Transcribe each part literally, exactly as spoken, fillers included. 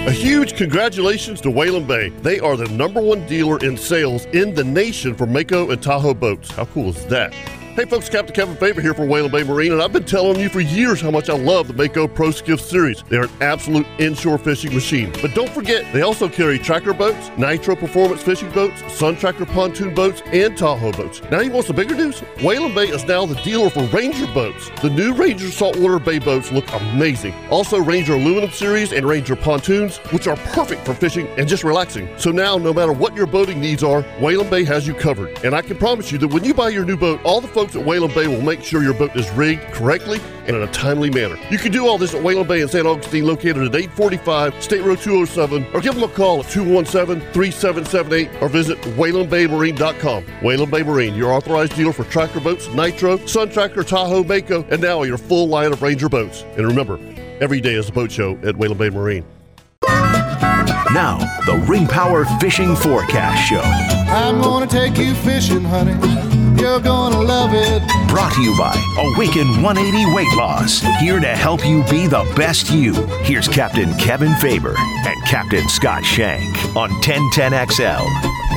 A huge congratulations to Whalen Bay. They are the number one dealer in sales in the nation for Mako and Tahoe boats. How cool is that? Hey folks, Captain Kevin Faber here for Whalen Bay Marine, and I've been telling you for years how much I love the Mako Pro Skiff series. They're an absolute inshore fishing machine. But don't forget, they also carry tracker boats, Nitro Performance fishing boats, Sun Tracker pontoon boats, and Tahoe boats. Now you want some bigger news? Whalen Bay is now the dealer for Ranger boats. The new Ranger saltwater bay boats look amazing. Also Ranger aluminum series and Ranger pontoons, which are perfect for fishing and just relaxing. So now, no matter what your boating needs are, Whalen Bay has you covered. And I can promise you that when you buy your new boat, all the folks at Whalen Bay will make sure your boat is rigged correctly and in a timely manner. You can do all this at Whalen Bay in Saint Augustine, located at eight forty-five State Road two oh seven, or give them a call at two one seven, three seven seven eight, or visit whalen bay marine dot com. Whalen Bay Marine, your authorized dealer for tracker boats, Nitro, Sun Tracker, Tahoe, Mako, and now your full line of Ranger boats. And remember, every day is a boat show at Whalen Bay Marine. Now, the Ring Power Fishing Forecast Show. I'm gonna take you fishing, honey. You're gonna love it. Brought to you by Awaken one eighty Weight Loss. Here to help you be the best you. Here's Captain Kevin Faber and Captain Scott Shank on ten ten X L.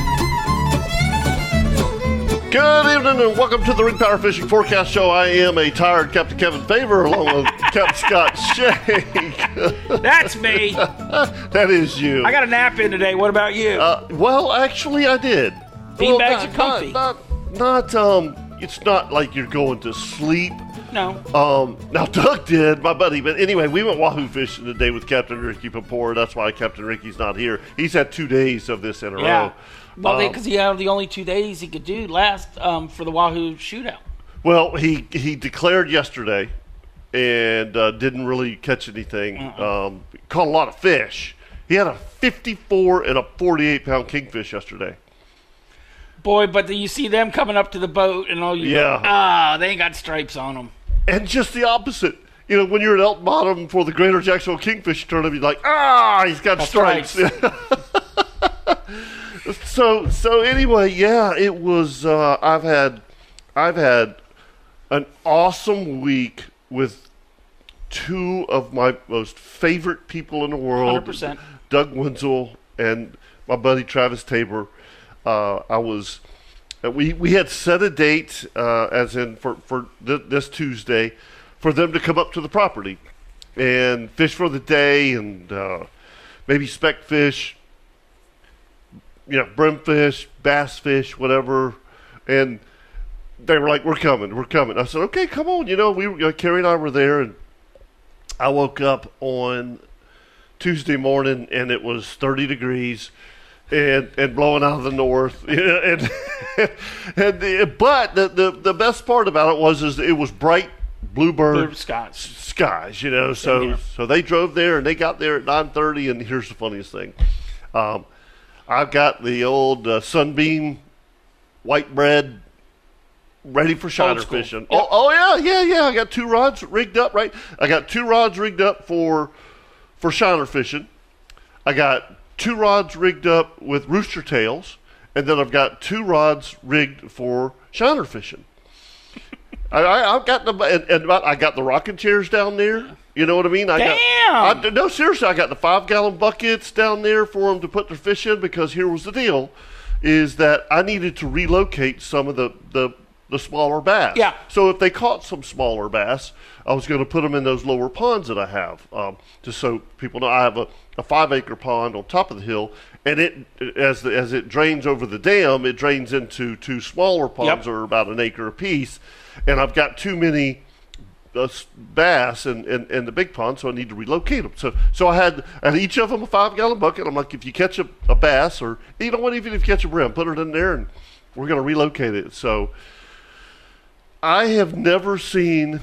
Good evening and welcome to the Ring Power Fishing Forecast Show. I am a tired Captain Kevin Faber along with Captain Scott Shank. That's me. That is you. I got a nap in today. What about you? Uh, well, actually, I did. Bean well, bags not, are comfy. Not, not, not, um, it's not like you're going to sleep. No. Um, now, Doug did, my buddy. But anyway, we went wahoo fishing today with Captain Ricky Papora. That's why Captain Ricky's not here. He's had two days of this in a Yeah. row. Well, Um, because he had the only two days he could do last um, for the Wahoo shootout. Well, he, he declared yesterday and uh, didn't really catch anything. Uh-uh. Um, caught a lot of fish. He had a fifty-four and a forty-eight pound kingfish yesterday. Boy, but then you see them coming up to the boat and all you Yeah. go, ah, they ain't got stripes on them. And just the opposite. You know, when you're at Elk Bottom for the Greater Jacksonville Kingfish Tournament, you're like, ah, he's got stripes. so, so anyway, yeah, it was. Uh, I've had, I've had an awesome week with two of my most favorite people in the world, one hundred percent. Doug Wenzel and my buddy Travis Tabor. Uh, I was, uh, we we had set a date, uh, as in for for th- this Tuesday, for them to come up to the property and fish for the day and uh, maybe speck fish, you know, brimfish, bass fish, whatever. And they were like, "We're coming, we're coming." I said, "Okay, come on." You know, we were, uh, Carrie and I were there, and I woke up on Tuesday morning and it was thirty degrees. And, and blowing out of the north, and and the, but the, the the best part about it was is it was bright bluebird Blue skies. skies, you know. So Yeah. so they drove there and they got there at nine thirty. And here's the funniest thing, um, I've got the old uh, Sunbeam white bread ready for shiner school. fishing. Yep. Oh, oh yeah, yeah, yeah. I got two rods rigged up. Right, I got two rods rigged up for for shiner fishing. I got two rods rigged up with rooster tails, and then I've got two rods rigged for shiner fishing. I, I, I've got the and, and I got the rocking chairs down there. You know what I mean? I Damn! Got, I, no, seriously, I got the five gallon buckets down there for them to put their fish in, because here was the deal: is that I needed to relocate some of the the, the smaller bass. Yeah. So if they caught some smaller bass, I was going to put them in those lower ponds that I have, um, just so people know. I have a a five acre pond on top of the hill, and it as the, as it drains over the dam, it drains into two smaller ponds, Yep. or about an acre apiece, and I've got too many uh, bass in, in, in the big pond, so I need to relocate them. So so I had at each of them a five gallon bucket. I'm like, if you catch a, a bass, or you know what, even if you catch a brim, put it in there, and we're going to relocate it. So I have never seen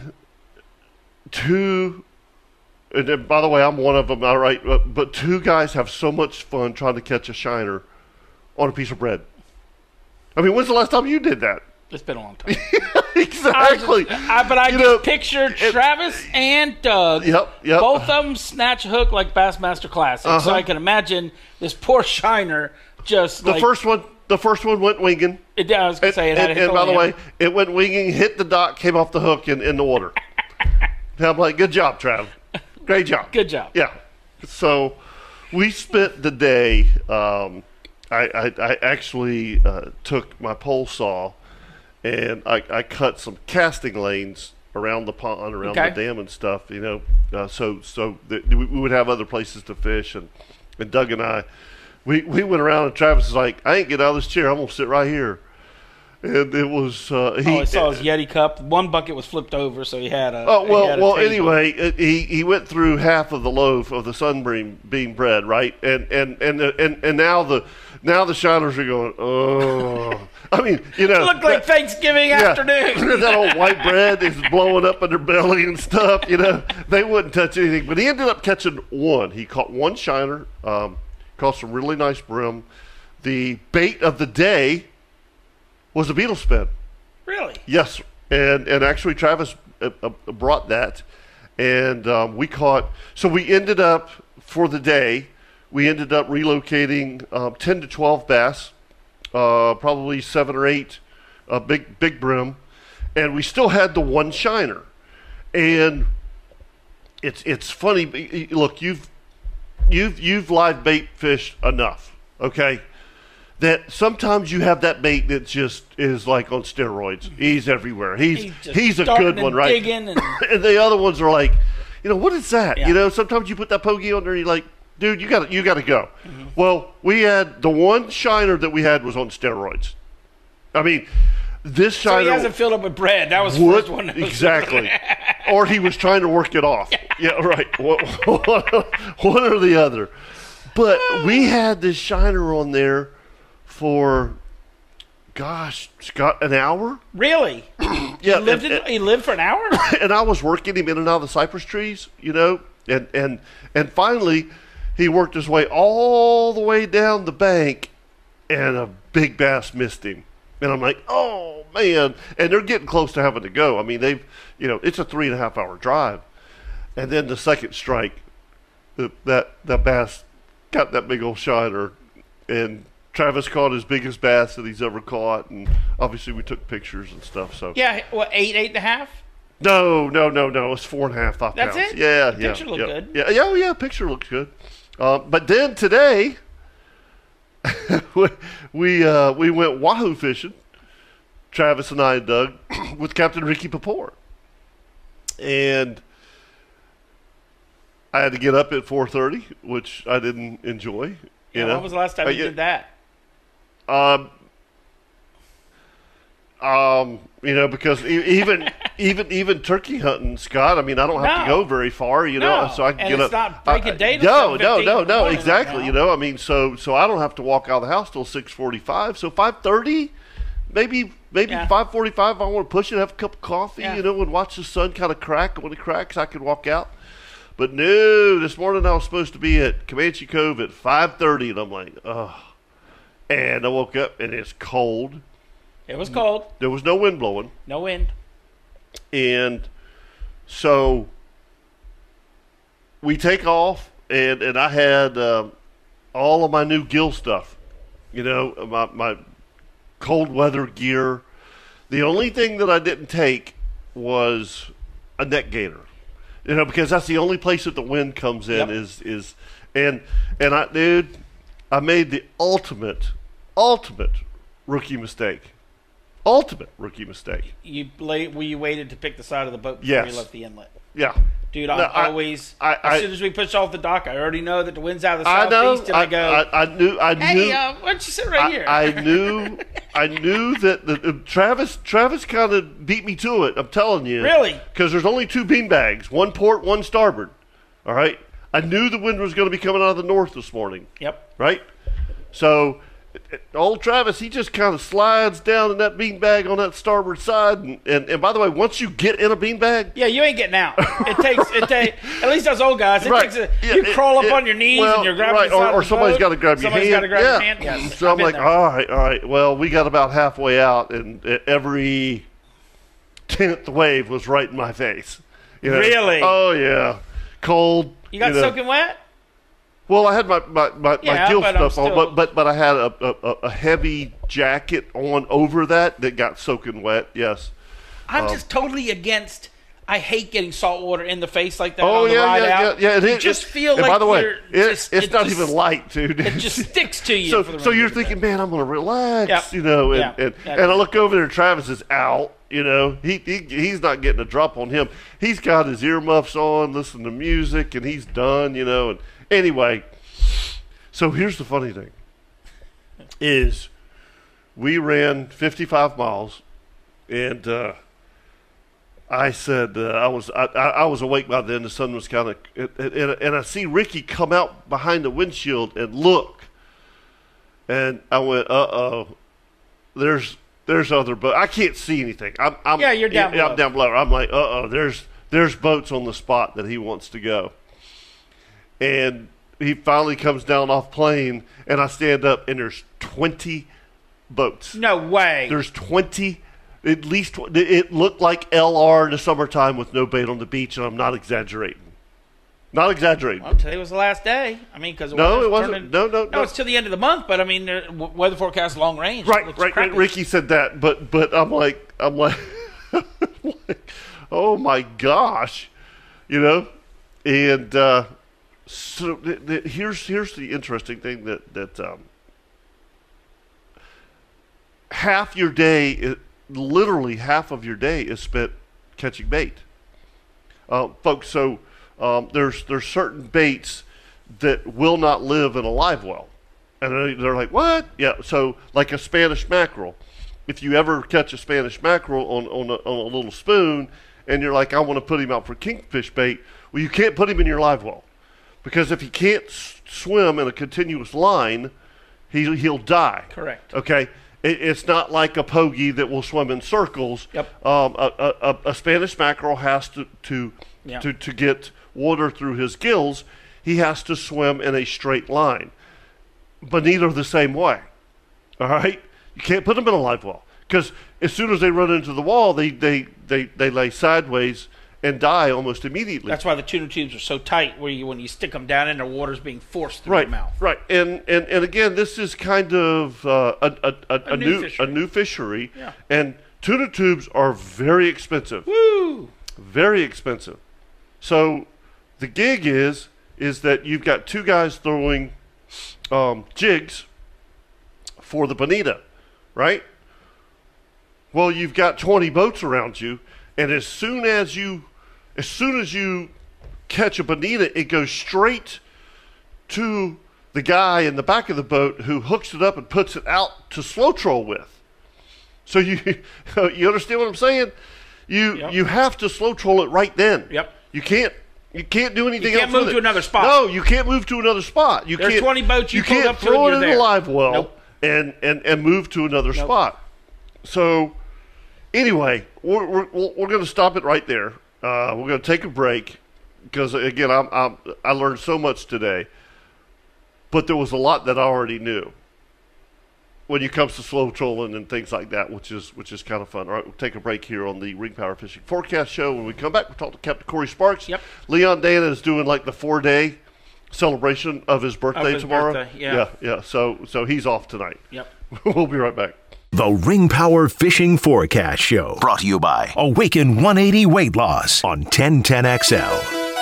two. And then, by the way, I'm one of them, all right. But, but two guys have so much fun trying to catch a shiner on a piece of bread. I mean, when's the last time you did that? It's been a long time. Exactly. I just, I, but I You just know, pictured it- Travis and Doug. Yep, yep. Both of them snatch a hook like Bassmaster Classic. Uh-huh. So I can imagine this poor shiner just The like. first one, the first one went winging. It, I was going And, to say it had and, a hit and by the way, land. it went winging, hit the dock, came off the hook in, in the water. And I'm like, good job, Trav. Great job. Good job. Yeah. So, we spent the day. Um, I, I, I actually uh, took my pole saw and I, I cut some casting lanes around the pond, around Okay. the dam and stuff. You know, uh, so so that we, we would have other places to fish. And, and Doug and I, we we went around and Travis was like, "I ain't getting out of this chair. I'm gonna sit right here." And it was uh, he. Oh, I saw his Yeti cup. One bucket was flipped over, so he had a. Oh he well, had a well. table. Anyway, it, he he went through half of the loaf of the sunbeam bean bread, right? And and and and and now the now the shiners are going. Oh, I mean, you know, It looked like that- Thanksgiving yeah, afternoon. that old white bread is blowing up in their belly and stuff. You know, they wouldn't touch anything. But he ended up catching one. He caught one shiner. Um, caught some really nice brim. The bait of the day was a beetle spin. Really? Yes, and and actually Travis uh, uh, brought that, and um, we caught. So we ended up for the day. We ended up relocating um, ten to twelve bass, uh, probably seven or eight, uh, big big brim, and we still had the one shiner. And it's it's funny. b- Look, you've you've you've live bait fished enough, okay? That sometimes you have that bait that just is like on steroids. He's everywhere. He's He's he's, just a darting good one, and right? digging and- and the other ones are like, you know, what is that? Yeah. You know, sometimes you put that pokey on there and you're like, dude, you got to you got to go. Mm-hmm. Well, we had the one shiner that we had was on steroids. I mean, this So shiner he hasn't filled up with bread. That was the would first one. that was- exactly, or he was trying to work it off. Yeah, right. One one or the other. But we had this shiner on there for, gosh, Scott, an hour. Really? Yeah, He lived, and, in, he lived for an hour? and I was working him in and out of the cypress trees, you know, and and and finally he worked his way all the way down the bank, and a big bass missed him. And I'm like, oh man! And they're getting close to having to go. I mean, they've, you know, it's a three and a half hour drive, and then the second strike, the, that that bass got that big old shiner, and Travis caught his biggest bass that he's ever caught, and obviously we took pictures and stuff. So Yeah, what, eight, eight and a half? no, no, no, no, it's four and a half, five That's pounds. it? Yeah, The yeah, picture looked yeah, good. Yeah, yeah, oh, yeah, picture looks good. Uh, but then today, we we, uh, we went wahoo fishing. Travis and I and Doug with Captain Ricky Papor, and I had to get up at four thirty, which I didn't enjoy. You Yeah, know? when was the last time Uh, you yeah, did that? Um, um, you know, because e- even even even turkey hunting, Scott. I mean, I don't have to No. go very far, you know, No, so I can and get it's up. not break of I- day till No, no, seven fifteen no, in the no, morning exactly. right You now. know, I mean, so so I don't have to walk out of the house till six forty-five. So five thirty, maybe maybe Yeah. five forty-five. I want to push it, have a cup of coffee, Yeah. you know, and watch the sun kind of crack. And when it cracks, I can walk out. But no, this morning I was supposed to be at Comanche Cove at five thirty, and I'm like, oh. And I woke up and it's cold. It was cold. There was no wind blowing. No wind. And so we take off, and, and I had um, all of my new gill stuff, you know, my, my cold weather gear. The only thing that I didn't take was a neck gaiter, you know, because that's the only place that the wind comes in. Yep. is is and and I, dude, I made the ultimate, ultimate rookie mistake. Ultimate rookie mistake. You late, well, you waited to pick the side of the boat before Yes. you left the inlet. Yeah. Dude, I'm No, I- always, I- as I- soon as we push off the dock, I already know that the wind's out of the I know. southeast, and I, I, go, I, I knew. I hey, knew. uh, why don't you sit right I, here? I knew. I knew that the, uh, Travis. Travis kind of beat me to it. I'm telling you. Really? Because there's only two bean bags, one port, one starboard. All right. I knew the wind was going to be coming out of the north this morning. Yep. Right. So, uh, old Travis, he just kind of slides down in that bean bag on that starboard side, and, and, and by the way, once you get in a bean bag, Yeah, you ain't getting out. It takes, it takes, at least us old guys, it Right. takes a, Yeah, you it- crawl up it- on your knees well, and you're grabbing right, the side or, or of the somebody's boat. got to grab your Somebody's hand. got to grab yeah. your hand. Yes, So I've I'm been like, there. all right, all right. Well, we got about halfway out, and uh, every tenth wave was right in my face. You know? Really? Oh yeah, cold. You got know. soaking wet? Well, I had my my, my, Yeah, my gill but I'm stuff on, still- but but but I had a, a a heavy jacket on over that that got soaking wet. Yes. I'm Um, just totally against I hate getting salt water in the face like that Oh on the yeah, ride yeah, out. yeah, yeah. It you is. just It's- feel and like by the way, you're it, just, it's it not just, even light, dude. It just sticks to you. So, for the so you're rest of the thinking, day. man, I'm going to relax, Yep. you know, and, Yeah. and, Yeah. and I look over there, Travis is out, you know, he, he he's not getting a drop on him. He's got his earmuffs on, listening to music, and he's done, you know. And anyway, so here's the funny thing, is we ran fifty-five miles, and uh, I said uh, I was I, I I was awake by then. The sun was kind of, and, and, and I see Ricky come out behind the windshield and look, and I went, uh oh, there's there's other boats. I can't see anything. I'm, I'm Yeah, you're down yeah, below. I'm down below. I'm like, uh oh, there's there's boats on the spot that he wants to go, and he finally comes down off plane, and I stand up, and there's twenty boats. No way. There's twenty, at least, tw- it looked like L R in the summertime with no bait on the beach, and I'm not exaggerating. Not exaggerating. Well, today was the last day. I mean, because No, it wasn't. No, no, no. no. It's to the end of the month, but I mean, there- w- weather forecast long range. It Right, looks right, right. crappy. Ricky said that, but but I'm like, I'm like, like oh my gosh, you know, and uh, so th- th- here's here's the interesting thing that that um, half your day, i- literally half of your day is spent catching bait, uh, folks. So um, there's there's certain baits that will not live in a live well. And they're like, what? Yeah, so like a Spanish mackerel. If you ever catch a Spanish mackerel on, on, a, on a little spoon and you're like, I want to put him out for kingfish bait, well, you can't put him in your live well. Because if he can't s- swim in a continuous line, he, he'll die. Correct. Okay? It, it's not like a pogie that will swim in circles. Yep. Um, a, a, a, a Spanish mackerel has to, to, Yeah. to, to get water through his gills, he has to swim in a straight line. Bonita the same way. All right? You can't put them in a live well. Because as soon as they run into the wall, they, they, they, they lay sideways and die almost immediately. That's why the tuna tubes are so tight, where you when you stick them down in, the water's being forced through right, your mouth. right. And, and, and again, this is kind of uh, a, a, a, a, new new, fishery. a new fishery. Yeah. And tuna tubes are very expensive. Woo! Very expensive. So the gig is is that you've got two guys throwing um, jigs for the bonita, right? Well, you've got twenty boats around you, and as soon as you, as soon as you catch a bonita, it goes straight to the guy in the back of the boat who hooks it up and puts it out to slow troll with. So you, you understand what I'm saying? You Yep. you have to slow troll it right then. Yep. You can't you can't do anything You can't else move with to it. another spot. No, you can't move to another spot. You There's can't, twenty boats you pulled can't up to throw and it you're in there. a live well Nope. and, and and move to another Nope. spot. So anyway, we're we're, we're going to stop it right there. Uh, we're going to take a break because again, I'm, I'm I learned so much today, but there was a lot that I already knew when it comes to slow trolling and things like that, which is which is kind of fun. All right, we'll take a break here on the Ring Power Fishing Forecast Show. When we come back, we'll talk to Captain Corey Sparks. Yep. Leon Dana is doing like the four-day celebration of his birthday his tomorrow. birthday, yeah. yeah, yeah. So so he's off tonight. Yep. We'll be right back. The Ring Power Fishing Forecast Show. Brought to you by Awaken one eighty Weight Loss on ten ten X L.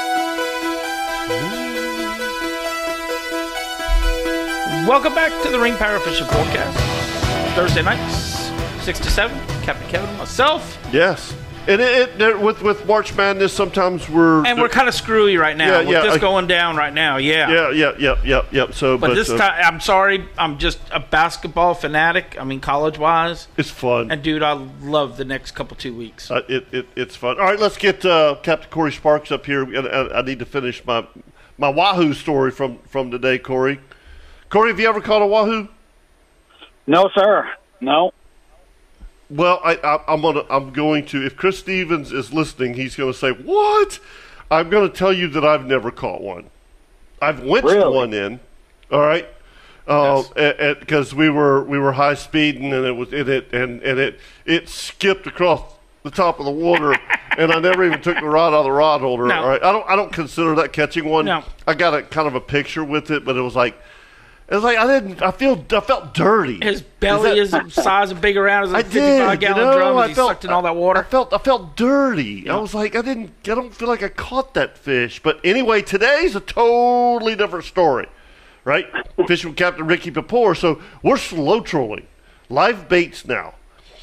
Welcome back to the Ring Power Fishing Forecast. Thursday nights, six to seven. Captain Kevin, myself. Yes, and it, it there, with with March Madness, sometimes we're And we're kind of screwy right now Yeah, with yeah, this I- going down right now. Yeah. yeah, yeah, yeah, yeah, yeah. So, But, this uh, time, I'm sorry, I'm just a basketball fanatic. I mean, college-wise. it's fun. And, dude, I love the next couple two weeks. Uh, it, it it's fun. All right, let's get uh, Captain Corey Sparks up here. And, and I need to finish my my wahoo story from from today, Corey. Corey, have you ever caught a wahoo? No, sir. No. Well, I, I, I'm gonna I'm going to. If Chris Stevens is listening, he's going to say, "What?" I'm going to tell you that I've never caught one. I've winched Really? one in. All right. Because we were we were high speeding and it was in it and, and it it skipped across the top of the water and I never even took the rod out of the rod holder. No. All right, I don't I don't consider that catching one. No. I got a kind of a picture with it, but it was like It's like I didn't. I feel. I felt dirty. His belly is, that, is the size and big around as a I fifty-five did, gallon you know, drum. I As he felt, sucked in all that water. I felt. I felt dirty. Yeah. I was like, I didn't. I don't feel like I caught that fish. But anyway, today's a totally different story, right? Fishing with Captain Ricky Papore. So we're slow trolling, live baits now,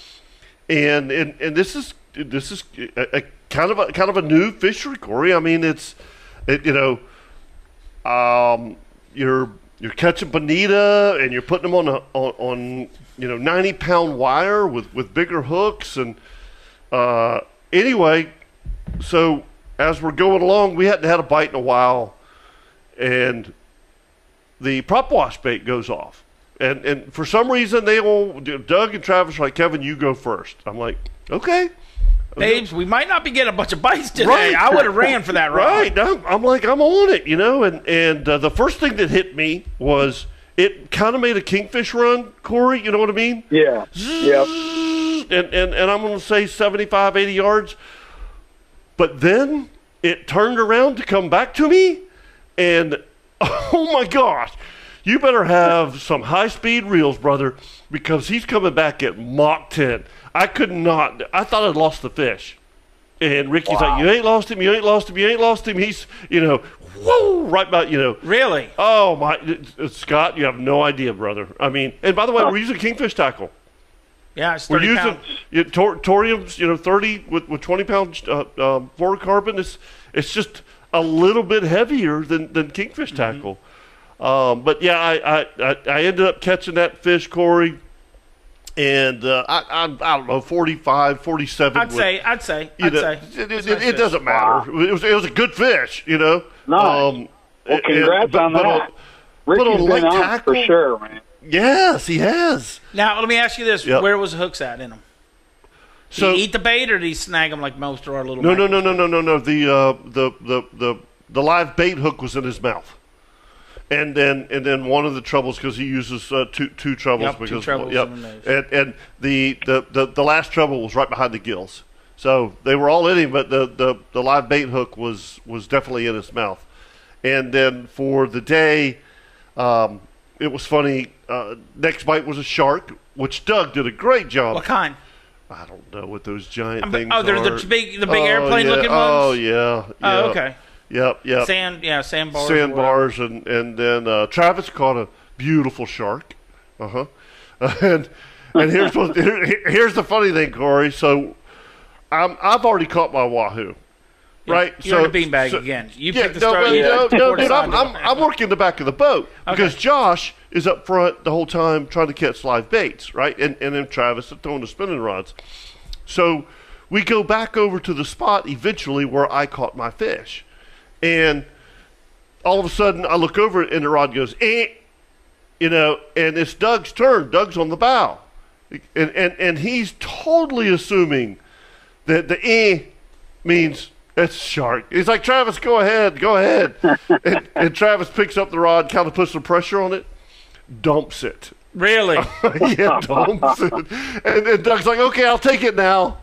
and and and this is this is a, a kind of a kind of a new fishery, Corey. I mean, it's it, you know, um, you're. You're catching bonita, and you're putting them on a, on, on you know ninety pound wire with, with bigger hooks, and uh, anyway, so as we're going along, we hadn't had a bite in a while, and the prop wash bait goes off, and and for some reason they all Doug and Travis are like, Kevin, you go first. I'm like, okay. Babes, we might not be getting a bunch of bites today. Right. I would have ran for that rod. Right. I'm, I'm like, I'm on it, you know. And and uh, the first thing that hit me was it kind of made a kingfish run, Corey. You know what I mean? Yeah. Yep. And, and, and I'm going to say seventy-five, eighty yards. But then it turned around to come back to me. And, oh, my gosh. You better have some high-speed reels, brother, because he's coming back at Mach ten. I could not. I thought I'd lost the fish. And Ricky's Wow. like, you ain't lost him, you ain't lost him, you ain't lost him. He's, you know, whoa, right by, you know. Really? Oh, my. uh, Scott, you have no idea, brother. I mean, and by the way, we're using kingfish tackle. Yeah, it's We're thirty using pounds. you know, tor- thoriums, you know, thirty with, with twenty pound uh, um, fluorocarbon. It's, it's just a little bit heavier than, than kingfish Mm-hmm. tackle. Um, but, yeah, I, I, I, I ended up catching that fish, Corey. And uh, I, I, I don't know, forty-five, forty-seven. I'd with, say, I'd say, you I'd know, say. It, It's it, a nice it fish. doesn't matter. It was it was a good fish, you know. Nice. Um, Well, and- congrats but- on but that. on- but on Ricky's light been on it tackle, for sure, man. yes, he has. Now, let me ask you this. Yep. Where was the hooks at in them? Did So he eat the bait, or did he snag them like most of our little no, no, mackerels? no, no, no, no, no. The uh, the the the the live bait hook was in his mouth. And then, and then one of the troubles because he uses uh, two two troubles Yep, two because trebles yep, in the nose. and and the, the, the, the last trouble was right behind the gills, so they were all in him, but the, the, the live bait hook was was definitely in his mouth. And then for the day, um, it was funny. Uh, next bite was a shark, which Doug did a great job. What kind? I don't know what those giant I mean, things oh, they're are. the big, the big Oh, airplane-looking yeah. Oh ones. yeah. Oh, yeah. okay. Yep. Yep. Sand, yeah, sandbars. or whatever. Sandbars, and and then uh, Travis caught a beautiful shark. Uh-huh. and and here's what here, here's the funny thing, Corey. So I'm I've already caught my wahoo, Yeah, right? You're so in a beanbag so, again. You yeah, picked the no, start. but, you no, picked the no, port dude, I'm, side. I'm I'm working the back of the boat because Okay. Josh is up front the whole time trying to catch live baits, right? And and then Travis is throwing the spinning rods. So we go back over to the spot eventually where I caught my fish, and all of a sudden I look over and the rod goes, eh, you know, and it's Doug's turn. Doug's on the bow, and and and he's totally assuming that the eh means it's shark. He's like, Travis, go ahead, go ahead, and, and Travis picks up the rod, kind of puts some pressure on it, dumps it. Really? yeah, dumps it, and, and Doug's like, okay, I'll take it now.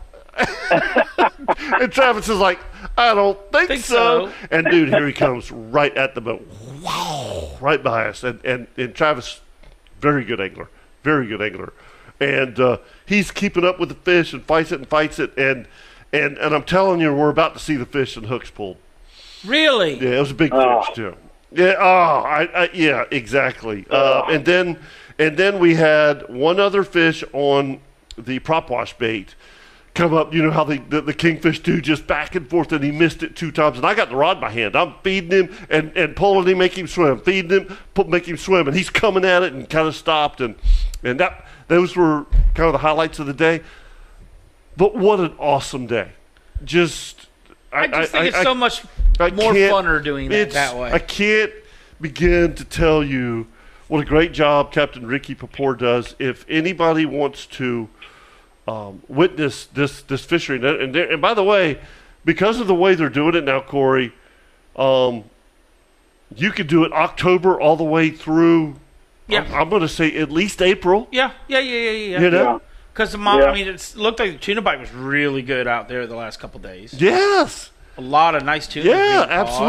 And Travis is like, I don't think, Think so. so. And dude, here he comes right at the boat. Wow, right by us. And and, and Travis, very good angler. Very good angler. And uh, he's keeping up with the fish and fights it and fights it. And and and I'm telling you, we're about to see the fish and hooks pulled. Really? Yeah, it was a big Oh. fish too. Yeah, oh, I, I yeah, exactly. Uh, and then and then we had one other fish on the prop wash bait come up. You know how the, the, the kingfish do, just back and forth, and he missed it two times. And I got the rod in my hand. I'm feeding him and, and pulling him, make him swim, feeding him, put, make him swim, and he's coming at it and kind of stopped. And and that those were kind of the highlights of the day. But what an awesome day! Just I just think it's so much I more can't- funner doing that it's- that way. I can't begin to tell you what a great job Captain Ricky Papore does. If anybody wants to um, witness this this fishery, and, and, there- and by the way, because of the way they're doing it now, Corey, um, you could do it October all the way through. Yeah. I'm, I'm going to say at least April. yeah, yeah, yeah, yeah, yeah. You know. Yeah. Because the mom, Yeah. I mean, it's looked like the tuna bite was really good out there the last couple days. Yes. A lot of nice tuna. Yeah. Absolutely.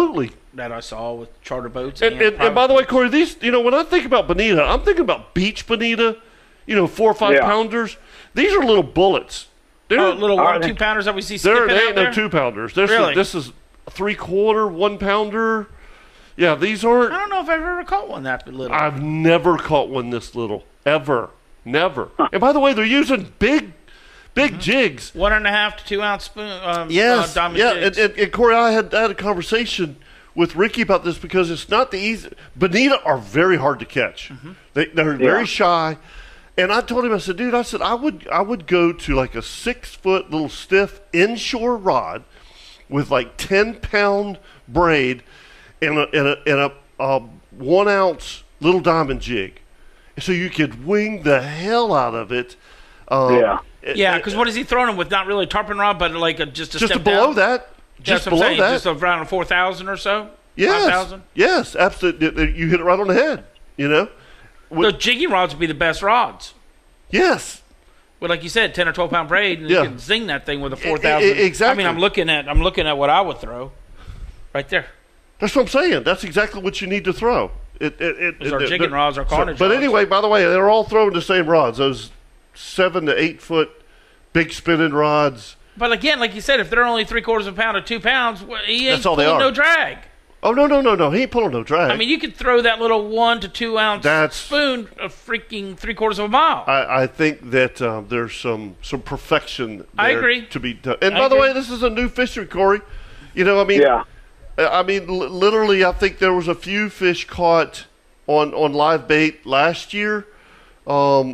that I saw with charter boats. And, And, and, and by the way, Corey, these, you know, when I think about bonita, I'm thinking about beach bonita, you know, four or five Yeah. pounders. These are little bullets. They're oh, little Are one, they- two pounders that we see There, skipping they out ain't there. no two pounders. This Really? is this is a three quarter, one pounder. Yeah, these aren't. I don't know if I've ever caught one that little. I've never caught one this little ever, never. And by the way, they're using big, big jigs. One and a half to two ounce spoon. Um, Yes, uh, diamond yeah. jigs. And, and, and Corey, I had I had a conversation with Ricky about this because it's not the easy. Bonita are very hard to catch. Mm-hmm. They, they're Yeah. very shy. And I told him, I said, dude, I said I would I would go to like a six foot little stiff inshore rod with like ten pound braid and a and a, and a, a one ounce little diamond jig, so you could wing the hell out of it. Um, Yeah. yeah, because what is he throwing them with? Not really a tarpon rod, but like a, just a just step below down? that, just That's what I'm below saying, that, just around four thousand or so. yes, five thousand. yes, absolutely. You hit it right on the head. You know, The jigging rods would be the best rods. yes. With, like you said, ten or twelve pound braid, and Yeah. you can zing that thing with a E- four thousand. e- exactly. I mean, I'm looking at I'm looking at what I would throw, right there. That's what I'm saying. That's exactly what you need to throw. It, it, it, Those are it- jigging but- rods or carnage But rods. anyway, by the way, they're all throwing the same rods. Those seven to eight foot big spinning rods. But again, like you said, if they're only three quarters of a pound or two pounds, well, he ain't That's all they pulling are. no drag. Oh no no no no! He ain't pulling no drag. I mean, you could throw that little one to two ounce That's- spoon a freaking three quarters of a mile. I, I think that um, there's some some perfection there I agree. to be done. And I by the agree. way, this is a new fishery, Corey. You know, I mean, Yeah. I mean, li- literally, I think there was a few fish caught on, on live bait last year, um,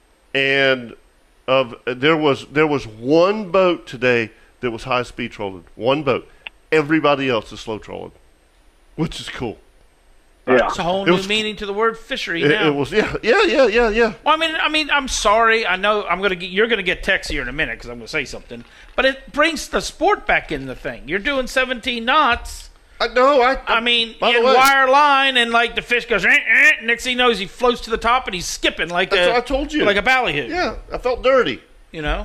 and of there was there was one boat today that was high speed trolling. One boat. Everybody else is slow trolling, which is cool. Yeah. It's a whole It new was- meaning to the word fishery It, now. it was yeah yeah yeah yeah yeah. Well, I mean, I mean, I'm sorry. I know I'm gonna get you're gonna get text here in a minute because I'm gonna say something, but it brings the sport back in the thing. You're doing seventeen knots. I know. I I mean, by the in way, wire line, and like the fish goes. Eh, eh, next thing he knows, he floats to the top and he's skipping like That's a, what I told you. like a ballyhoo. Yeah, I felt dirty. You know.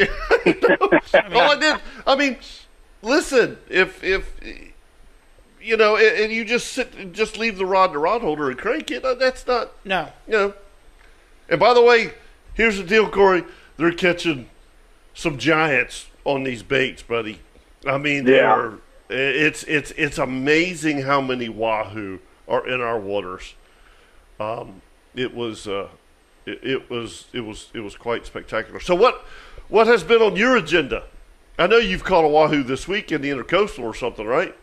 All I did, I mean, listen, if if you know, and, and you just sit, and just leave the rod in the rod holder and crank it, uh, that's not, No. you know. And by the way, here's the deal, Corey. They're catching some giants on these baits, buddy. I mean, they Yeah. are. It's it's it's amazing how many wahoo are in our waters. Um, it was uh, it, it was it was it was quite spectacular. So what what has been on your agenda? I know you've caught a wahoo this week in the intercoastal or something, right?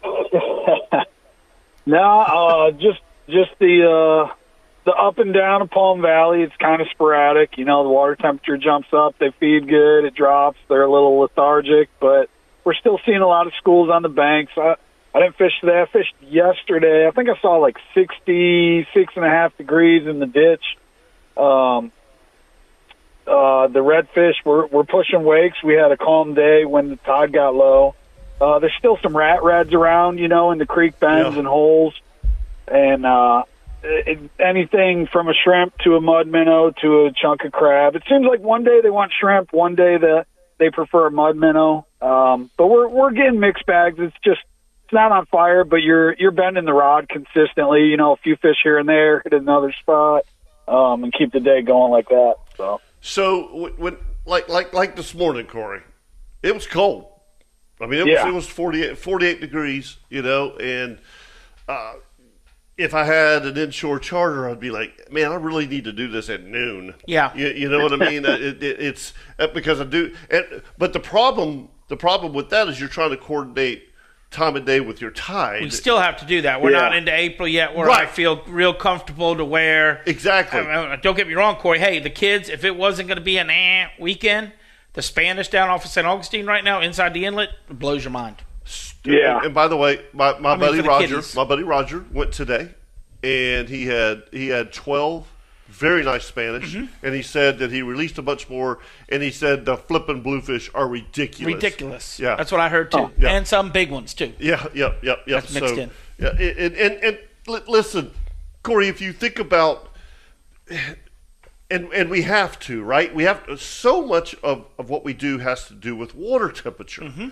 No, uh, just just the uh, the up and down of Palm Valley. It's kind of sporadic. You know, the water temperature jumps up. They feed good. It drops. They're a little lethargic, but we're still seeing a lot of schools on the banks. I, I didn't fish today. I fished yesterday. I think I saw like sixty-six and a half degrees in the ditch. Um, uh, the redfish, we're, we're pushing wakes. We had a calm day when the tide got low. Uh, there's still some rat reds around, you know, in the creek bends Yeah. and holes. And uh, it, anything from a shrimp to a mud minnow to a chunk of crab. It seems like one day they want shrimp, one day that they prefer a mud minnow. Um, but we're we're getting mixed bags. It's just it's not on fire, but you're you're bending the rod consistently. You know, a few fish here and there, hit another spot, um, and keep the day going like that. So So wh- when like like like this morning, Corey, it was cold. I mean, it Yeah. was it was forty-eight, forty-eight degrees, you know, and uh, if I had an inshore charter, I'd be like, man, I really need to do this at noon. Yeah. You, you know what I mean? it, it, it's uh, because I do. And, but the problem, the problem with that is you're trying to coordinate time of day with your tide. We still have to do that. We're Yeah. not into April yet, where I Right. feel real comfortable to wear. Exactly. I mean, don't get me wrong, Corey. Hey, the kids, if it wasn't going to be an eh weekend, the Spanish down off of Saint Augustine right now, inside the inlet, it blows your mind. Yeah. And, and by the way, my, my mean, buddy for the Roger, kiddies. my buddy Roger went today, and he had he had twelve very nice Spanish, Mm-hmm. and he said that he released a bunch more, and he said the flipping bluefish are ridiculous. Ridiculous. Yeah. That's what I heard, too. yeah. And some big ones, too. Yeah, yeah, yeah, yeah. That's mixed so, in. Yeah, and, and, and li- listen, Corey, if you think about, and and we have to, right? We have to, so much of, of what we do has to do with water temperature. Mm-hmm.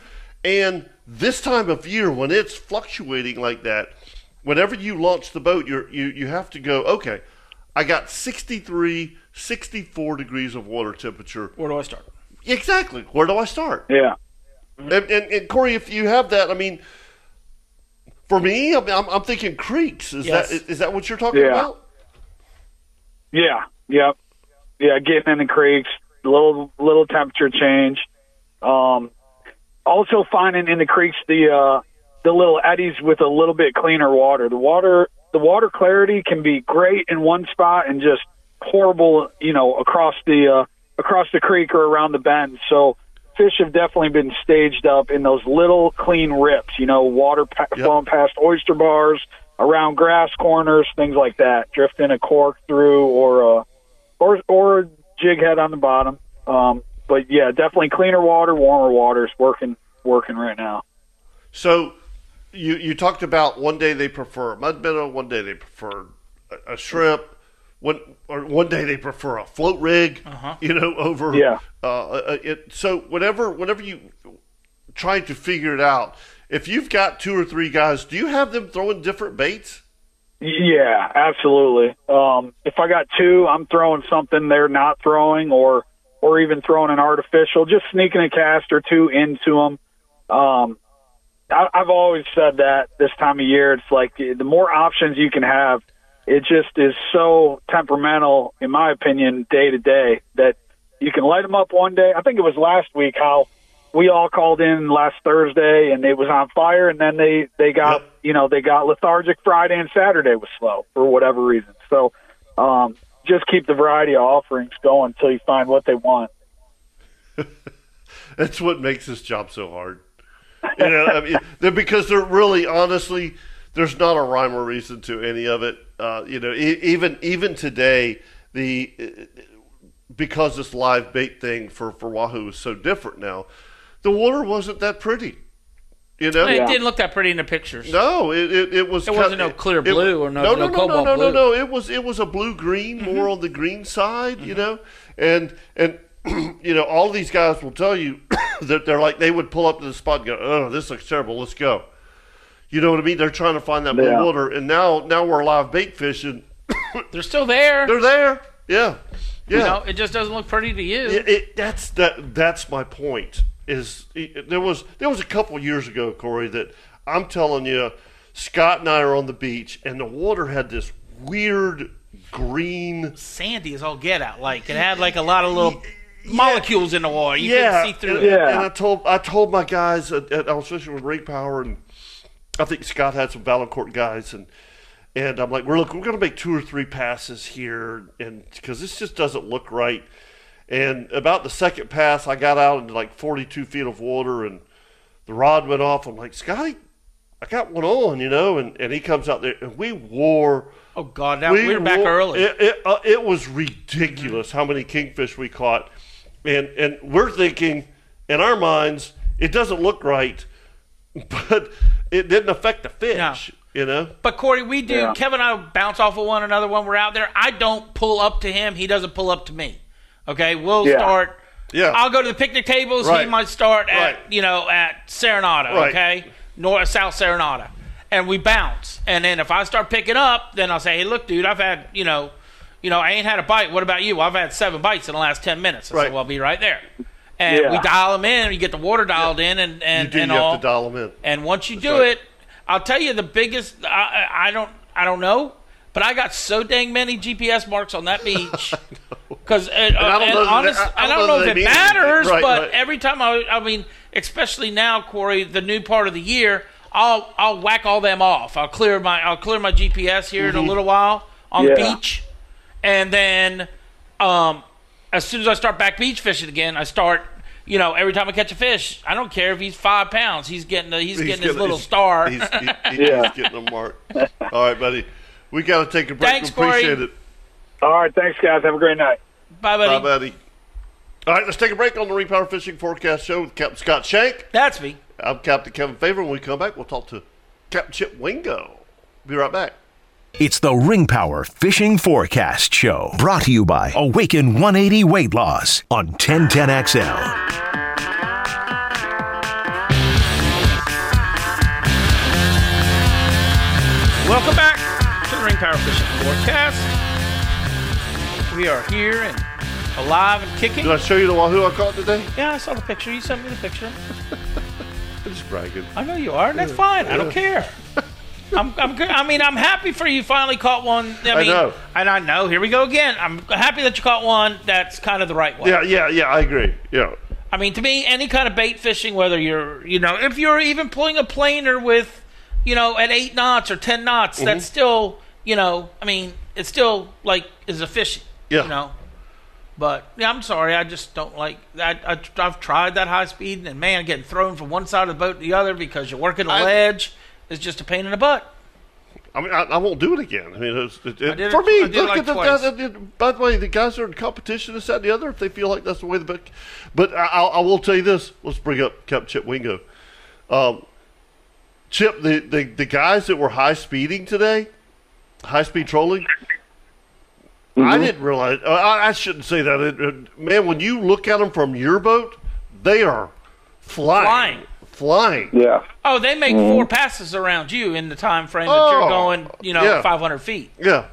And this time of year, when it's fluctuating like that, whenever you launch the boat, you're, you you have to go, okay, I got sixty-three, sixty-four degrees of water temperature. Where do I start? Exactly. Where do I start? Yeah. And, and, and Corey, if you have that, I mean, for me, I'm, I'm, I'm thinking creeks. Is Yes. that is that what you're talking Yeah. about? Yeah. Yep. Yeah. Getting in the creeks, little little temperature change. Um, also finding in the creeks the uh, the little eddies with a little bit cleaner water. The water the water clarity can be great in one spot and just horrible, you know, across the uh, across the creek or around the bend. So fish have definitely been staged up in those little clean rips, you know, water pa- Yep. flowing past oyster bars, around grass corners, things like that, drifting a cork through or a, or, or a jig head on the bottom. Um, but, yeah, definitely cleaner water, warmer water is working, working right now. So you you talked about one day they prefer a mud minnow, one day they prefer a, a shrimp, one or one day they prefer a float rig, Uh-huh. you know, over. Yeah. Uh, uh, it, so whenever whenever you trying to figure it out, if you've got two or three guys, do you have them throwing different baits? Yeah, absolutely. Um, if I got two, I'm throwing something they're not throwing, or or even throwing an artificial, just sneaking a cast or two into them. Um, I, I've always said that this time of year, it's like the more options you can have, it just is so temperamental, in my opinion, day to day, that you can light them up one day. I think it was last week how we all called in last Thursday and it was on fire, and then they, they got, Yep. you know, they got lethargic Friday, and Saturday was slow for whatever reason. So um, just keep the variety of offerings going until you find what they want. That's what makes this job so hard. You know, I mean, they're, because they're really, honestly, there's not a rhyme or reason to any of it. Uh, you know, e- even even today, the because this live bait thing for, for Wahoo is so different now, the water wasn't that pretty. You know, It Yeah. didn't look that pretty in the pictures. no, it it, it was. There wasn't no clear it- blue or no- no, no no, no, cobalt no, no, blue. no, no. It was it was a blue green, more on the green side. You know, and and you know, all these guys will tell you that they're like, they would pull up to the spot and go, oh, this looks terrible, let's go. You know what I mean? They're trying to find that blue Yeah. water, and now now we're live bait fishing. They're still there. They're there. Yeah, yeah. You know, it just doesn't look pretty to you. It, it, that's that. That's my point. Is it, there was there was a couple years ago, Corey, that I'm telling you, Scott and I are on the beach, and the water had this weird green. Sandy is all get out. Like it had like a lot of little molecules in the water. You yeah, couldn't see through and, it. Yeah. and I told I told my guys, at, at, I was fishing with Rig Power, and I think Scott had some Valancourt guys, and and I'm like, we're look, we're going to make two or three passes here, and because this just doesn't look right. And about the second pass, I got out into like forty-two feet of water, and the rod went off. I'm like, Scotty, I got one on, you know, and, and he comes out there, and we wore. Oh God, now we, were back wore- early. It, it, uh, it was ridiculous how many kingfish we caught, and and we're thinking in our minds it doesn't look right, but it didn't affect the fish, No. you know. But Corey, we do. Yeah. Kevin and I bounce off of one another when we're out there. I don't pull up to him. He doesn't pull up to me. Okay, we'll Yeah. start. Yeah. I'll go to the picnic tables. Right. He might start at Right. you know at Serenata. Right. Okay, North South Serenata, and we bounce. And then if I start picking up, then I'll say, "Hey, look, dude, I've had you know, you know, I ain't had a bite. What about you? I've had seven bites in the last ten minutes." I Right. said, "Well, I'll be right there." And Yeah. we dial them in. You get the water dialed in, and You and do. and You all. have to dial them in. And once you That's do right. it, I'll tell you the biggest. I, I I don't. I don't know, but I got so dang many G P S marks on that beach. Because I don't know that- honest, I- I I don't don't know know that if they it mean anything. matters, Right, but right. every time I, I mean, especially now, Corey, the new part of the year, I'll I'll whack all them off. I'll clear my I'll clear my G P S here Mm-hmm. in a little while on the Yeah. beach, and then um, as soon as I start back beach fishing again, I start. You know, every time I catch a fish, I don't care if he's five pounds. He's getting the, he's, getting his little he's- star. He's, he, he- Yeah. he's getting a mark. All right, buddy. We got to take a break. Thanks, we appreciate Corey. it. All right. Thanks, guys. Have a great night. Bye, buddy. Bye, buddy. All right, let's take a break on the Repower Fishing Forecast Show with Captain Scott Shank. That's me. I'm Captain Kevin Favor. When we come back, we'll talk to Captain Chip Wingo. Be right back. It's the Ring Power Fishing Forecast Show, brought to you by Awaken one eighty Weight Loss on ten ten X L. Power Fishing Forecast. We are here and alive and kicking. Did I show you the wahoo I caught today? Yeah, I saw the picture. You sent me the picture. I'm just bragging. I know you are, and that's fine. I don't care. I'm, I'm good. I mean, I'm happy for you finally caught one. I, I mean, know. And I know. Here we go again. I'm happy that you caught one that's kind of the right one. Yeah, yeah, yeah, I agree. Yeah. I mean, to me, any kind of bait fishing, whether you're, you know, if you're even pulling a planer with, you know, at eight knots or ten knots, Mm-hmm. that's still, you know, I mean, it's still like is a fishing. Yeah. You know. But yeah, I'm sorry. I just don't like that. I, I've tried that high speed, and man, getting thrown from one side of the boat to the other because you're working a I- ledge is just a pain in the butt. I mean, I, I won't do it again. I mean, it's, it, I did for it- me, I did it look like at the, twice. the, the, by the way, the guys are in competition, this, that, and the other, if they feel like that's the way the book. But I, I, I will tell you this. Let's bring up Captain Chip Wingo. Um, Chip, the, the, the guys that were high speeding today, high speed trolling, I didn't realize, uh, I, I shouldn't say that. It, it, man, when you look at them from your boat, they are flying. Flying. Yeah. Oh, they make four passes around you in the time frame that Oh, you're going, you know, yeah. five hundred feet. Yeah.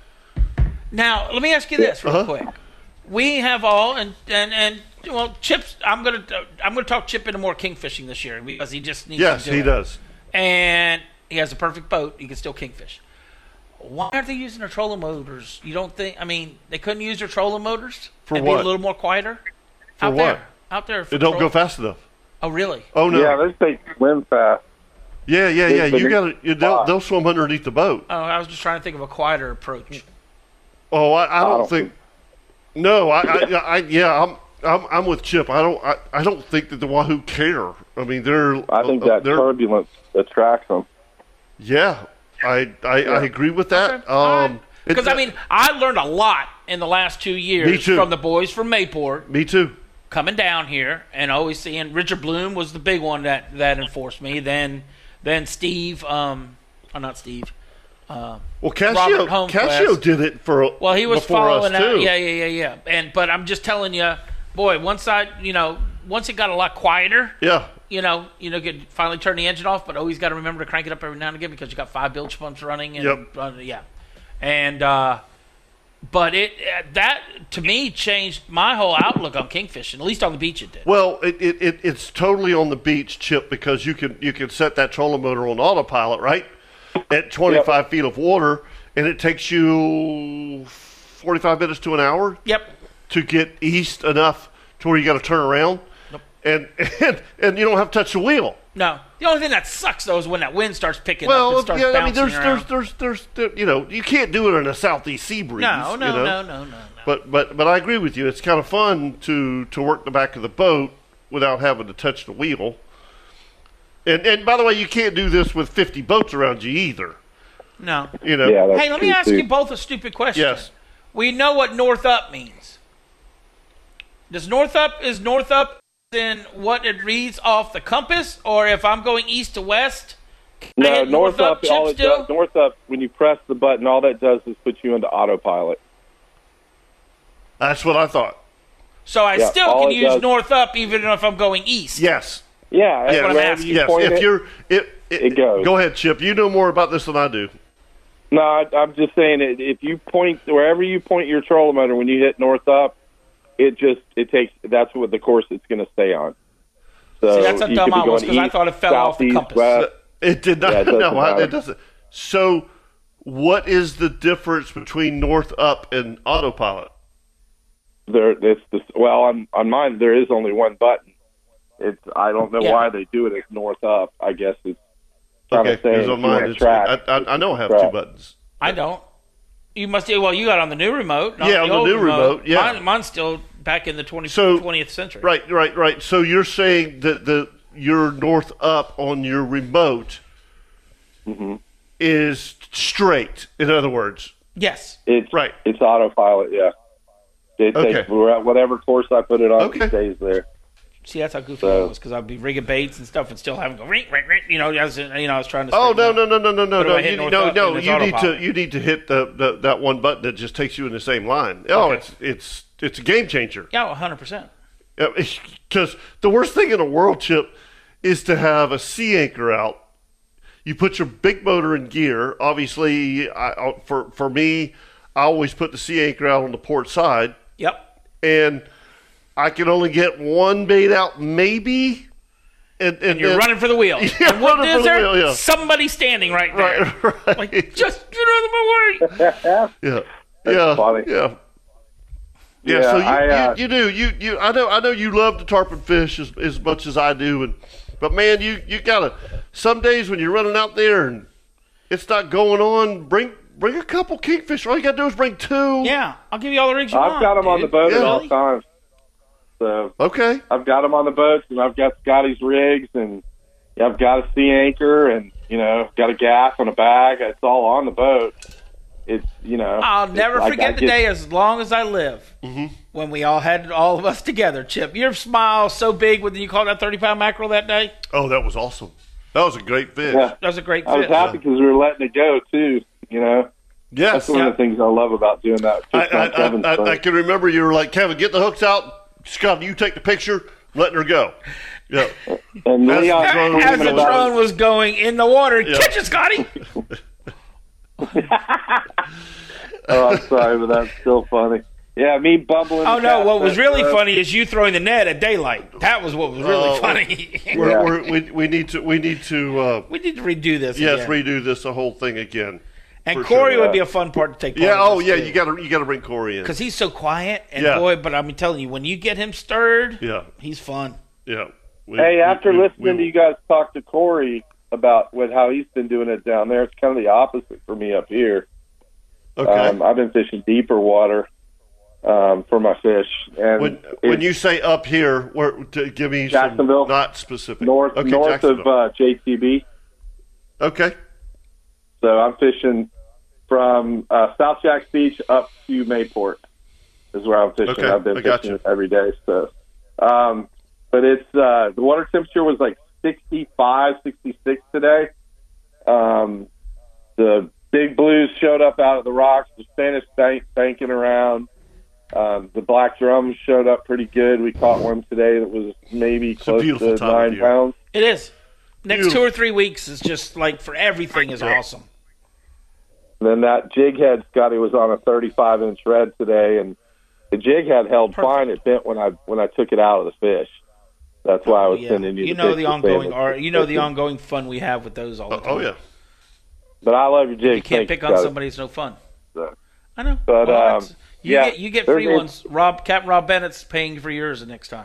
Now, let me ask you this real Uh-huh. quick. We have all, and, and, and well, Chip's, I'm going to I'm gonna talk Chip into more kingfishing this year because he just needs Yes, to do he it. does. And he has a perfect boat. He can still kingfish. Why aren't they using their trolling motors? You don't think, I mean, they couldn't use their trolling motors? For and what? be a little more quieter? For out what? There. Out there. For It don't troll- go fast enough. Oh, really? Oh, no. Yeah, those things swim fast. Yeah, yeah, They- yeah. they- You got to. They'll, they'll swim underneath the boat. Oh, I was just trying to think of a quieter approach. Oh, I, I don't don't think. No, I, I, I, yeah, I'm, I'm, I'm with Chip. I don't, I, I don't think that the Wahoo care. I mean, they're. I think uh, that they're, turbulence attracts them. Yeah, I, I, I agree with that. Um, Because, it- I mean, I learned a lot in the last two years Me too. from the boys from Mayport me too. coming down here and always seeing Richard Bloom was the big one that, that enforced me. Then then Steve, um, oh, not Steve. Uh, Well, Casio, Robert Holmquist. Casio did it for. well, he was before following us that. too. Yeah, yeah, yeah, yeah. And but I'm just telling you, boy, once I, you know, once it got a lot quieter, Yeah. you know, you know, could finally turn the engine off, but always got to remember to crank it up every now and again because you got five bilge pumps running. And, Yep. uh, yeah. And, uh, but it uh, that to me changed my whole outlook on kingfishing. At least on the beach, it did. Well, it, it, it it's totally on the beach, Chip, because you can you can set that trolling motor on autopilot, right, at twenty-five feet of water, and it takes you forty-five minutes to an hour Yep. to get east enough to where you got to turn around, Nope. and, and and you don't have to touch the wheel. No. The only thing that sucks though is when that wind starts picking up Well, and starts yeah, I mean, bouncing there's, around. there's there's there's there, you know, you can't do it in a southeast sea breeze. no, no, you know? no, no, no, no. But but but I agree with you. It's kind of fun to to work the back of the boat without having to touch the wheel. And and by the way, you can't do this with fifty boats around you either. No. You know. Yeah, that's Hey, let me true, ask too. you both a stupid question. Yes. We know what north up means. Does north up is north up in what it reads off the compass, or if I'm going east to west? can I No, hit north up, chip all it still? does, north up, when you press the button, all that does is put you into autopilot. That's what I thought. So I Yeah, still all can it use does- north up even if I'm going east. Yes. Yeah, Yeah, what I'm wherever asking. you yes. point If it- you're it, it, it goes. Go ahead, Chip. You know more about this than I do. No, I, I'm just saying it. If you point wherever you point your trolling motor when you hit north up, it just it takes. That's what the course it's going to stay on. So See, that's how you dumb could be I was, going 'cause I east, thought it fell off the southeast, compass. west. It did not. Yeah, it doesn't no, I- matter. it doesn't. So, what is the difference between north up and autopilot? There, it's this. Well, on on mine there is only one button. It's I don't know Yeah. why they do it as north up. I guess it's kind Okay, of saying because if on you want mine, to it's, track. I, I, I know I have two track. buttons. I don't. You must. Well, you got it on the new remote. not Yeah, on the old new remote, yeah. Mine, mine's still back in the twentieth, So- twentieth century. Right, right, right. So you're saying that the your north up on your remote Mm-hmm. is straight. In other words, Yes. It's Right. It's autopilot. Yeah. It Okay. takes whatever course I put it on. Okay. It stays there. See, that's how goofy So- I was because I'd be rigging baits and stuff and still having to go ring, ring, ring. You know, as in, you know, I was trying to. oh straighten no, out. no, no, no, no, no, What do no, I hit you, north no, up no. and it's You need autopilot? to you need to hit the, the that one button that just takes you in the same line. Oh, Okay. it's it's it's a game changer. Yeah, one hundred percent. Because the worst thing in the world, Chip, is to have a sea anchor out. you put your big motor in gear. Obviously, I, for for me, I always put the sea anchor out on the port side. Yep. And I can only get one bait out, maybe. And, and, and you're then, running for the wheel. Yeah, and what running is for there? the wheel, yeah. Somebody standing right there. Right, right. Like, just get out of my way. Yeah, That's yeah, funny. yeah. Yeah, Yeah, so you, I, uh, you, you do you, you I know I know you love to tarpon fish as, as much as I do, and but man, you, you gotta some days when you're running out there and it's not going on, bring bring a couple kingfish. All you gotta do is bring two. Yeah, I'll give you all the rigs you I've want. got them on the dude. boat Yeah. at all times. So Okay. I've got them on the boats, and I've got Scotty's rigs, and I've got a sea anchor, and you know, got a gaff and a bag. It's all on the boat. It's you know. I'll never it's like forget I the get- day as long as I live Mm-hmm. when we all had all of us together. Chip, your smile so big when you caught that thirty pound mackerel that day. Oh, that was awesome. That was a great fish. Yeah. That was a great I was fish. happy because we were letting it go too. You know, Yes. that's one Yeah. of the things I love about doing that. I, Just on I, Kevin's I, I, boat. I can remember you were like, Kevin, get the hooks out. Scott, you take the picture, letting her go. Yeah. and That's- Leon that- screaming As the about- drone was going in the water, Yeah. catch it, Scotty. Oh, I'm sorry, but that's still funny. Yeah, me bubbling. Oh the no! cat What was fish, really bro. funny is you throwing the net at daylight. That was what was really Oh. funny. We're, Yeah. we're, we we need to we need to uh, We need to redo this. yes again. redo this the whole thing again. And for Corey sure. would be a fun part to take part Yeah. in Oh this, yeah. too. You got to you got to bring Corey in. Because he's so quiet, and Yeah. boy, but I'm telling you, when you get him stirred, Yeah. he's fun. Yeah. We- Hey, we- after we- listening we- to you guys talk to Corey about what how he's been doing it down there, it's kind of the opposite for me up here. Okay. Um, I've been fishing deeper water um, for my fish, and when it's when you say up here, where to give me some Jacksonville. not specific north okay, north of Jacksonville. uh, J T B. Okay. So I'm fishing from uh, South Jacks Beach up to Mayport is where I'm fishing. Okay, I've been I got fishing you. it every day. So, um, but it's uh, the water temperature was like sixty-five, sixty-six today. Um, the big blues showed up out of the rocks. The Spanish bank banking around. Um, the black drums showed up pretty good. We caught one today that was maybe a close beautiful to time of nine year. pounds. It is. Next Beautiful. two or three weeks is just like for everything is awesome. Then that jig head, Scotty, was on a thirty-five inch red today, and the jig head held Perfect. fine. It bent when I when I took it out of the fish. That's why I was Yeah. sending you. You the know the picture ongoing, saying or it's- you know the ongoing fun we have with those all the Oh, time. oh yeah. But I love your jig. You can't Thank pick you, on Scotty. somebody; it's no fun. So, I know. But, Well, um, that's- you yeah, get you get there free is- ones. Rob Captain Rob Bennett's paying for yours the next time.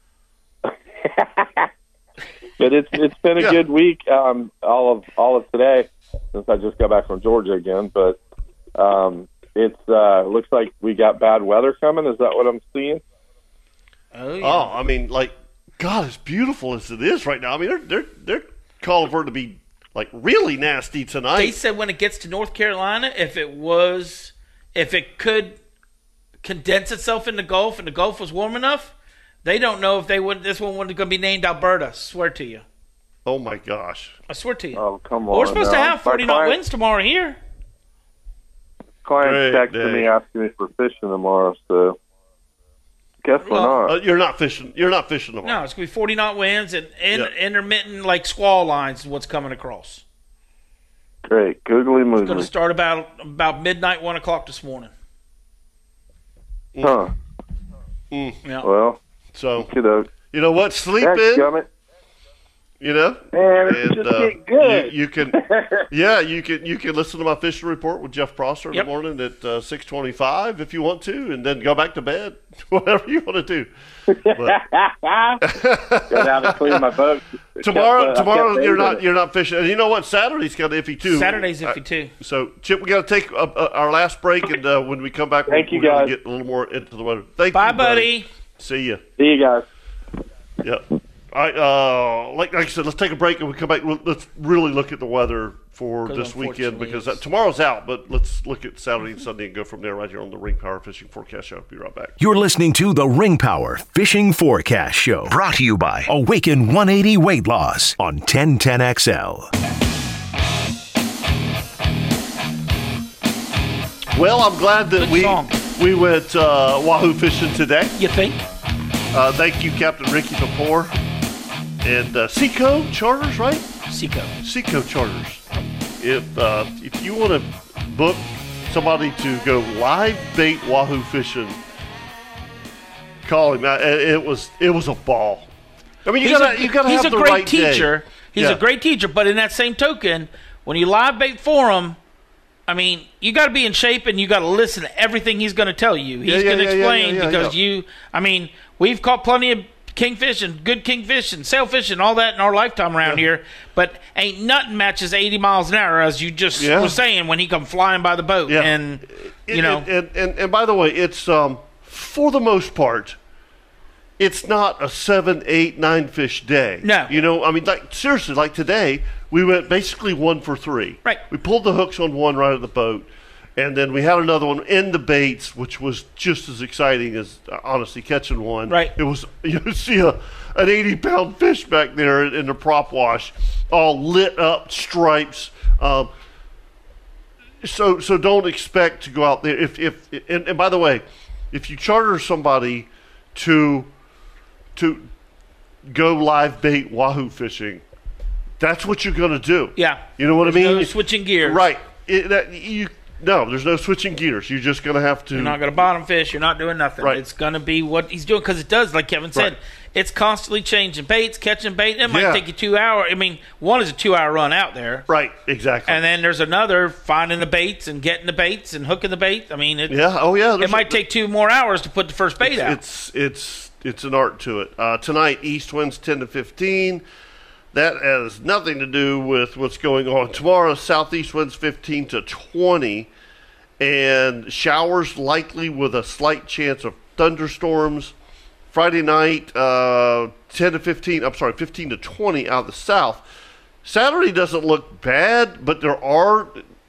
but it's it's been a Yeah. good week. Um, all of all of today, since I just got back from Georgia again. But um, it's uh, looks like we got bad weather coming. Is that what I'm seeing? Oh yeah. Oh, I mean, like, God, as beautiful as it is right now. I mean, they're they're they're calling for it to be like really nasty tonight. They said when it gets to North Carolina, if it was, if it could condense itself in the Gulf and the Gulf was warm enough, they don't know if they would. This one wasn't going to be named Alberta. I swear to you. Oh my gosh. I swear to you. Oh, come on! We're supposed to now. have My forty knot client- winds tomorrow here. Client Great texted day. me asking me for fishing tomorrow, so guess we're Well, not. Uh, you're not fishing. You're not fishing tomorrow. No, it's going to be forty knot winds and in, Yeah. intermittent like squall lines is what's coming across. Great, googly It's going to moogly. start about about midnight, one o'clock this morning. Huh? Yeah. Well, So kiddo. you know what? Sleep Heck, in. gummit. You know. Man, it's And just uh, getting good. You, you can, yeah, you can you can listen to my fishing report with Jeff Prosser in Yep. the morning at uh, six twenty-five if you want to, and then go back to bed, whatever you want to do. But Got out and clean my boat. tomorrow, Kept, uh, tomorrow kept you're bathing not it. you're not fishing, and you know what? Saturday's got iffy too. Saturday's iffy Uh, too. So Chip, we got to take uh, uh, our last break, and uh, when we come back, Thank we're, you, we're gonna guys. get a little more into the weather. Thank Bye, you, buddy. See ya. See you guys. Yep. All right. Uh, like, like I said, let's take a break and we come back. Let's really look at the weather for 'Cause this weekend unfortunately because it's- uh, tomorrow's out. But let's look at Saturday and Sunday and go from there right here on the Ring Power Fishing Forecast Show. Be right back. You're listening to the Ring Power Fishing Forecast Show, brought to you by Awaken one eighty Weight Loss on ten ten X L. Well, I'm glad that Good we song. we went uh, wahoo fishing today. You think? Uh, thank you, Captain Ricky Papour and uh, Seaco Charters, right? Seco. Seco Charters. If uh, if you want to book somebody to go live bait wahoo fishing, call him. Uh, It was it was a ball. I mean, you He's gotta a, you gotta he's have a the great right day. teacher. He's Yeah. a great teacher, but in that same token, when you live bait for him, I mean, you got to be in shape and you got to listen to everything he's going to tell you. He's Yeah, yeah, going to yeah, yeah, explain yeah, yeah, because yeah. you. I mean, we've caught plenty of kingfish and good kingfish and sailfish and all that in our lifetime around Yeah. here, but ain't nothing matches eighty miles an hour, as you just Yeah. were saying, when he come flying by the boat. Yeah. And you And- know, and, and, and and by the way, it's um for the most part, it's not a seven, eight, nine fish day. No. You know, I mean, like seriously, like today, we went basically one for three. Right. We pulled the hooks on one right at the boat, and then we had another one in the baits, which was just as exciting as uh, honestly catching one. Right. It was you see a an eighty pound fish back there in, in the prop wash, all lit up stripes. Um, so so don't expect to go out there if if and, and by the way, if you charter somebody to to go live bait wahoo fishing, that's what you're going to do. yeah, You know what I There's mean? no switching gears. Right. It, that, you no, there's no switching gears. You're just going to have to. You're not going to bottom fish. You're not doing nothing. Right. It's going to be what he's doing because it does, like Kevin said, Right. it's constantly changing baits, catching bait. It might Yeah. take you two hours. I mean, one is a two-hour run out there, Right. Exactly. and then there's another finding the baits and getting the baits and hooking the bait. I mean, it, yeah. Oh yeah. it there's might a- take two more hours to put the first bait out. It's it's it's an art to it. Uh, tonight, east winds ten to fifteen. That has nothing to do with what's going on tomorrow. Southeast winds fifteen to twenty, and showers likely with a slight chance of thunderstorms. Friday night, uh, ten to fifteen. I'm sorry, fifteen to twenty out of the south. Saturday doesn't look bad, but there are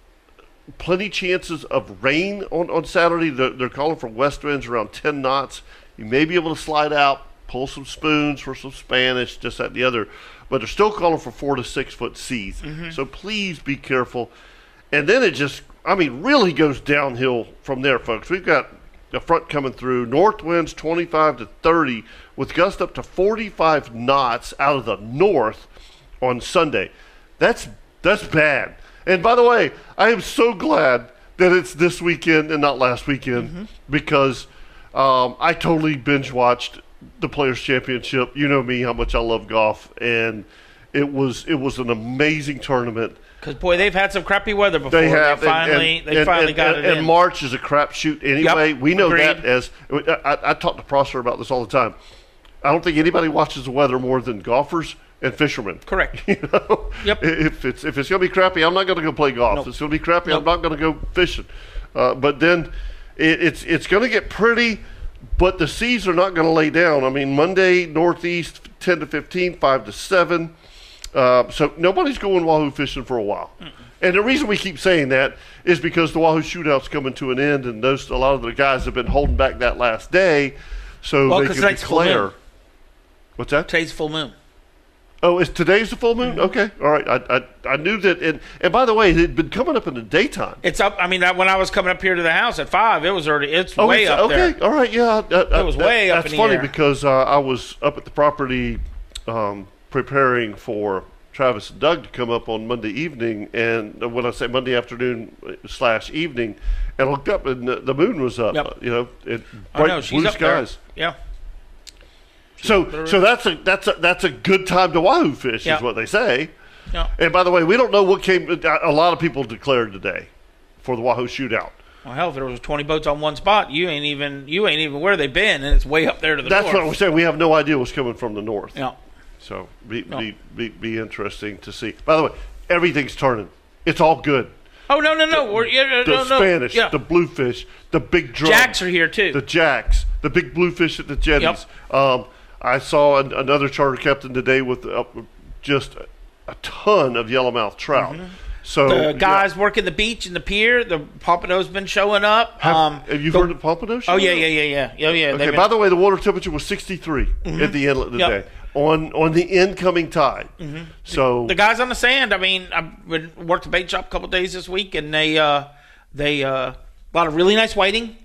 plenty chances of rain on, on Saturday. They're, they're calling for west winds around ten knots. You may be able to slide out, pull some spoons for some Spanish, just that and the other. But they're still calling for four to six foot seas. Mm-hmm. So please be careful. And then it just, I mean, really goes downhill from there, folks. We've got a front coming through. North winds twenty-five to thirty with gusts up to forty-five knots out of the north on Sunday. That's that's bad. And by the way, I am so glad that it's this weekend and not last weekend Mm-hmm. because um, I totally binge watched the Players Championship. You know me, how much I love golf, and it was it was an amazing tournament. Because boy, they've had some crappy weather before. They have They finally, and, they and, finally and, got and, it and in. March is a crapshoot anyway. Yep, We know that agreed. as I, I talk to Prosser about this all the time. I don't think anybody watches the weather more than golfers and fishermen. Correct. You know, Yep. if it's if it's going to be crappy, I'm not going to go play golf. Nope. If it's going to be crappy, I'm Nope. not going to go fishing. Uh, but then it, it's it's going to get pretty, but the seas are not going to lay down. I mean, Monday northeast ten to fifteen, five to seven. Uh, so nobody's going wahoo fishing for a while. Mm-mm. And the reason we keep saying that is because the wahoo shootout's coming to an end, and those a lot of the guys have been holding back that last day, so Well, they 'cause can tonight's full declare. moon. What's that? Today's full moon. Oh, is today's the full moon? Okay, all right. I, I I knew that, and and by the way, it had been coming up in the daytime. It's up. I mean, that, when I was coming up here to the house at five, it was already. It's Oh, way it's- up okay, there. all right, yeah. I, I, It was that- way up That's in the funny air. because uh, I was up at the property um, preparing for Travis and Doug to come up on Monday evening, and when I say Monday afternoon slash evening, and I looked up and the, the moon was up. Yep. uh, You know, it, I bright know she's blue up there. skies. Yeah. So so that's a that's a that's a good time to wahoo fish, Yeah. is what they say. Yeah. And by the way, we don't know what came. A lot of people declared today for the wahoo shootout. Well, hell, if there was twenty boats on one spot, you ain't even you ain't even where they've been, and it's way up there to the That's north. what I'm saying. We have no idea what's coming from the north. Yeah. So be, No. be, be be interesting to see. By the way, everything's turning. It's all good. Oh no no no! We're, yeah, The no, no. Spanish, Yeah. the bluefish, the big drum, Jacks are here too. the jacks, the big bluefish at the jetties. Um, I saw an, another charter captain today with uh, just a, a ton of yellowmouth trout. So Mm-hmm. the yeah. guys working the beach and the pier, the pompadour's been showing up. have, um, have you the- heard of pompano? Oh yeah yeah yeah yeah yeah yeah. Okay. By the way, the water temperature was sixty-three at the inlet today Yep. on on the incoming tide. So the guys on the sand. I mean, I've been worked the bait shop a couple days this week, and they uh, they uh, a lot of really nice whiting,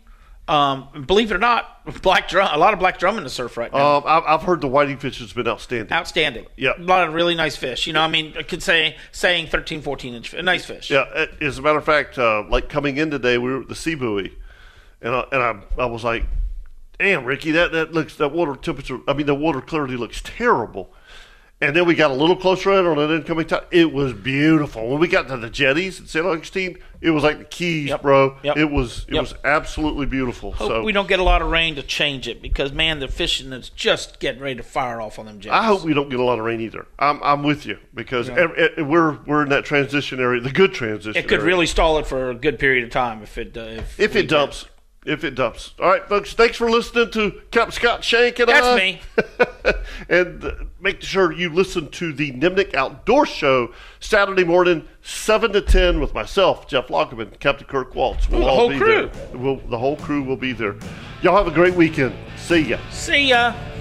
Um, believe it or not, black drum, a lot of black drum in the surf right now. Um, I've, I've heard the whiting fish has been outstanding. Outstanding. Yeah. A lot of really nice fish. You know, I mean, I could say saying thirteen, fourteen inch, nice fish. Yeah. As a matter of fact, uh, like coming in today, we were at the sea buoy, and I, and I, I was like, "Damn, Ricky, that that looks that water temperature. I mean, the water clarity looks terrible." And then we got a little closer in on an incoming tide. It was beautiful. When we got to the jetties at Saint Augustine, it was like the Keys, Yep. bro. Yep. It was it Yep. was absolutely beautiful. Hope so we don't get a lot of rain to change it because, man, the fishing is just getting ready to fire off on them jetties. I hope we don't get a lot of rain either. I'm I'm with you because ev- ev- we're we're in that transition area, the good transition. It could area. really stall it for a good period of time if it uh, if, if we it dumps. If it dumps. All right, folks, thanks for listening to Captain Scott Shank and That's I. me. And uh, make sure you listen to the Nimnik Outdoor Show Saturday morning, seven to ten with myself, Jeff Lockerman, Captain Kirk Waltz. We'll Ooh, the all whole be crew. there. We'll, the whole crew will be there. Y'all have a great weekend. See ya. See ya.